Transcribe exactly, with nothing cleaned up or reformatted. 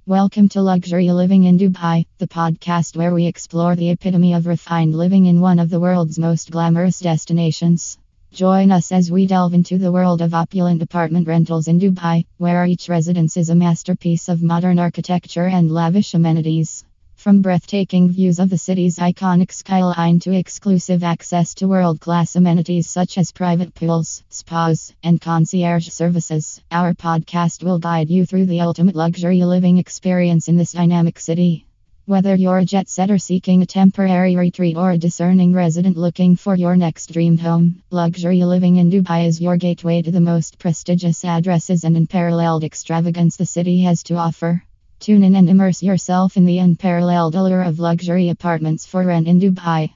Welcome to Luxury Living in Dubai, the podcast where we explore the epitome of refined living in one of the world's most glamorous destinations. Join us as we delve into the world of opulent apartment rentals in Dubai, where each residence is a masterpiece of modern architecture and lavish amenities. From breathtaking views of the city's iconic skyline to exclusive access to world-class amenities such as private pools, spas, and concierge services, our podcast will guide you through the ultimate luxury living experience in this dynamic city. Whether you're a jet setter seeking a temporary retreat or a discerning resident looking for your next dream home, Luxury Living in Dubai is your gateway to the most prestigious addresses and unparalleled extravagance the city has to offer. Tune in and immerse yourself in the unparalleled allure of luxury apartments for rent in Dubai.